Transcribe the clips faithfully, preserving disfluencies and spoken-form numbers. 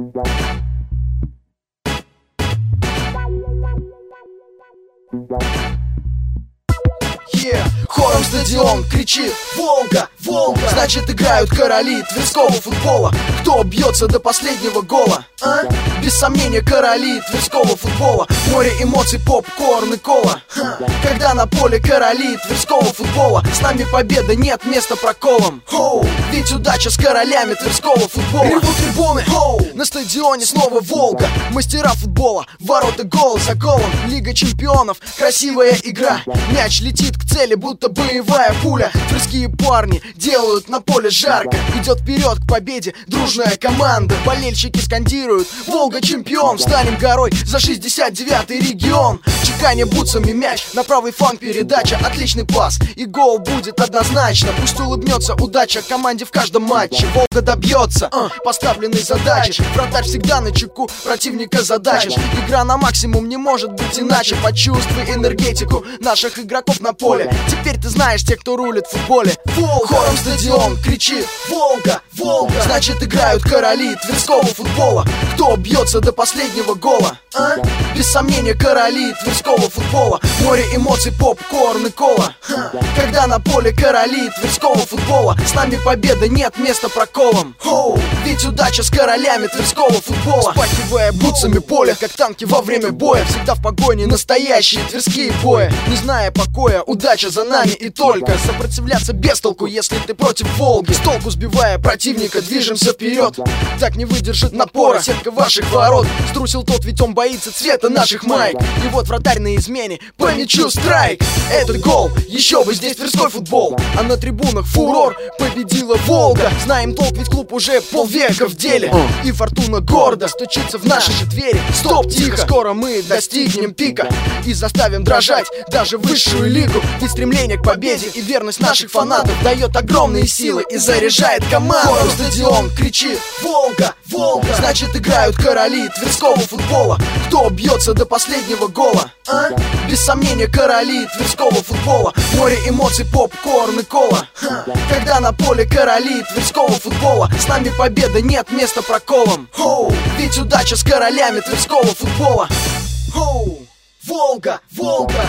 Yeah. Хором стадион кричит: Волга, Волга! Значит, играют короли тверского футбола. Кто бьется до последнего гола? А? Без сомнения, короли тверского футбола. Море эмоций, попкорн и кола. Ха. Когда на поле короли тверского футбола, с нами победа, нет места проколам. Хоу. Ведь удача с королями тверского футбола. Ревут трибуны. Хоу. На стадионе снова Волга. Мастера футбола, ворота гол за голом. Лига чемпионов, красивая игра. Мяч летит к цели, будто боевая пуля. Тверские парни делают на поле жарко. Идет вперед к победе дружная команда. Болельщики скандируют: Волга чемпион! Встанем горой за шестьдесят девятый регион. Чеканя бутсами мяч, на правый фланг передача. Отличный пас, и гол будет однозначно. Пусть улыбнется удача команде в каждом матче. Волга добьется uh, поставленной задачи. Вратарь всегда на чеку, противника задачишь. Игра на максимум, не может быть иначе. Почувствуй энергетику наших игроков на поле. Теперь ты знаешь тех, кто рулит в футболе. Волга. Хором стадион кричит: Волга, Волга! Значит, играют короли тверского футбола. Кто бьется до последнего гола? А? Без сомнения, короли тверского футбола. Море эмоций, попкорн и кола. Ха. Когда на поле короли тверского футбола, с нами победа, нет места проколам. Хоу. Ведь удача с королями тверского футбола. Спахивая бутсами поле, как танки во время боя. Всегда в погоне настоящие тверские бои. Не зная покоя, удача за нами и только. Сопротивляться без толку, если ты против Волги. С толку сбивая противника, движемся вперед. Так не выдержит напора сетка ваших ворот. Струсил тот, ведь он боится цвета наших майк. И вот вратарь на измене, по мячу страйк. Этот гол, еще бы здесь тверской футбол. А на трибунах фурор, победила Волга. Знаем толк, ведь клуб уже полвека в деле. И фортуна гордо стучится в наши же двери. Стоп, тихо, скоро мы достигнем пика и заставим дрожать даже высшую лигу. Ведь стремление к победе и верность наших фанатов дает огромные силы и заряжает команду. Хором стадион кричит: Волга, Волга! Значит, играют короли тверского футбола. Кто бьется до последнего гола? А? Без сомнения, короли тверского футбола. Море эмоций, попкорн и кола. Ха. Когда на поле короли тверского футбола, с нами победа, нет места проколам. Хоу. Ведь удача с королями тверского футбола. Хоу. Волга, Волга!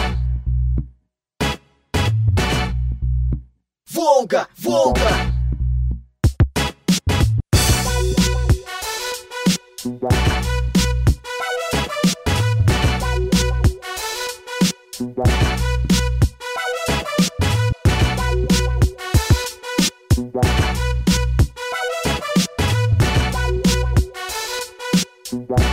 Волга, Волга! Bye.